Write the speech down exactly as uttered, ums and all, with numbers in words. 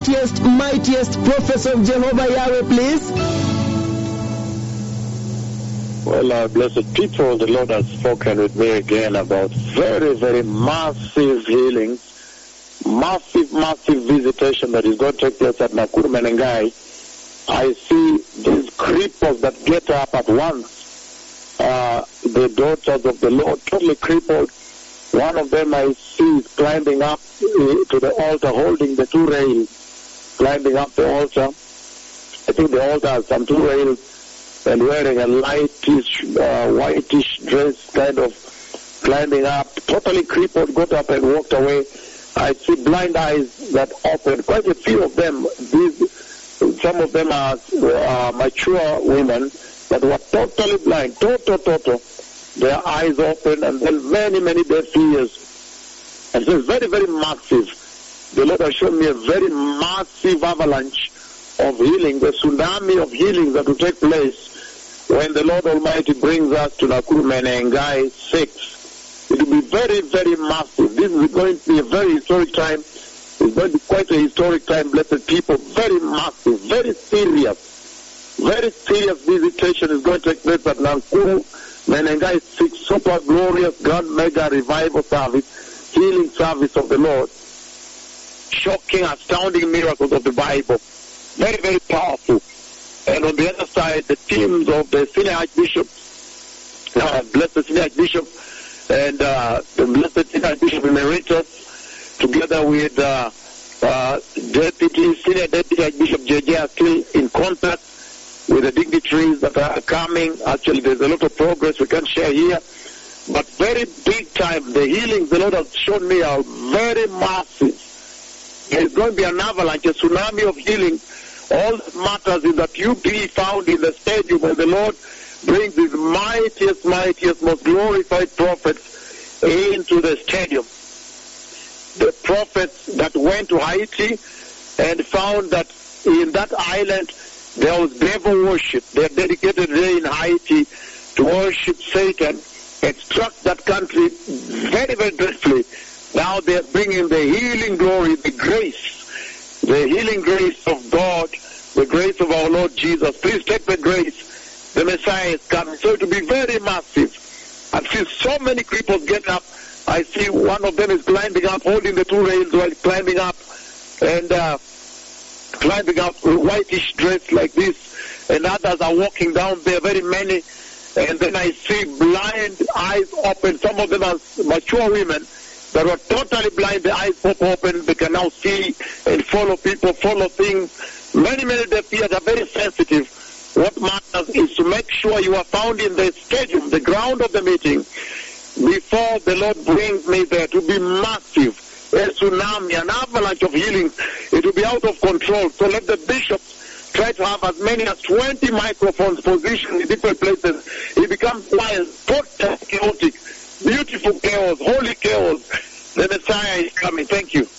mightiest, mightiest prophets of Jehovah Yahweh, please? Well, uh, blessed people, the Lord has spoken with me again about very, very massive healings, massive, massive visitation that is going to take place at Nakuru Menengai. I see these creepers that get up at once, uh, the daughters of the Lord, totally crippled. One of them I see is climbing up uh, to the altar, holding the two rails, climbing up the altar. I think the altar has some two rails, and wearing a lightish, uh, whitish dress, kind of climbing up, totally crippled, got up and walked away. I see blind eyes that open, quite a few of them. These, some of them are uh, mature women that were totally blind, total, total. Their eyes open, and then many, many deaf ears. And so it's very, very massive. The Lord has shown me a very massive avalanche of healing, the tsunami of healing that will take place when the Lord Almighty brings us to Nakuru Menengai six. It will be very, very massive. This is going to be a very historic time. It's going to be quite a historic time, blessed people. Very massive, very serious. Very serious visitation is going to take place at Nakuru Menengai six, super glorious, grand, mega revival service, healing service of the Lord. Shocking, astounding miracles of the Bible. Very, very powerful. And on the other side, the teams of the Senior Archbishop, uh, Blessed Senior Archbishop, and uh, the Blessed Senior Archbishop Emeritus, together with uh, uh, Deputy Senior Deputy Archbishop J J, are still in contact with the dignitaries that are coming. Actually, there's a lot of progress we can share here, but very big time. The healings the Lord has shown me are very massive. There's going to be an avalanche, a tsunami of healing. All that matters is that you be found in the stadium when the Lord brings his mightiest, mightiest, most glorified prophets into the stadium. The prophets that went to Haiti and found that in that island there was devil worship. They dedicated there in Haiti to worship Satan and struck that country very, very dreadfully. Now they're bringing the healing glory, the grace, the healing grace of God, the grace of our Lord Jesus. Please take the grace. The Messiah is coming. So it will be very massive. I've seen so many cripples get up. I see one of them is climbing up, holding the two rails while climbing up, and uh, climbing up with whitish dress like this. And others are walking down there, very many. And then I see blind eyes open. Some of them are mature women that were totally blind, the eyes pop open, they can now see and follow people, follow things. Many, many deaf ears are very sensitive. What matters is to make sure you are found in the stadium, the ground of the meeting, before the Lord brings me there. To be massive, a tsunami, an avalanche of healing. It will be out of control. So let the bishops try to have as many as twenty microphones positioned in different places. It becomes wild, totally chaotic. Beautiful chaos, holy chaos. The Messiah is coming. Thank you.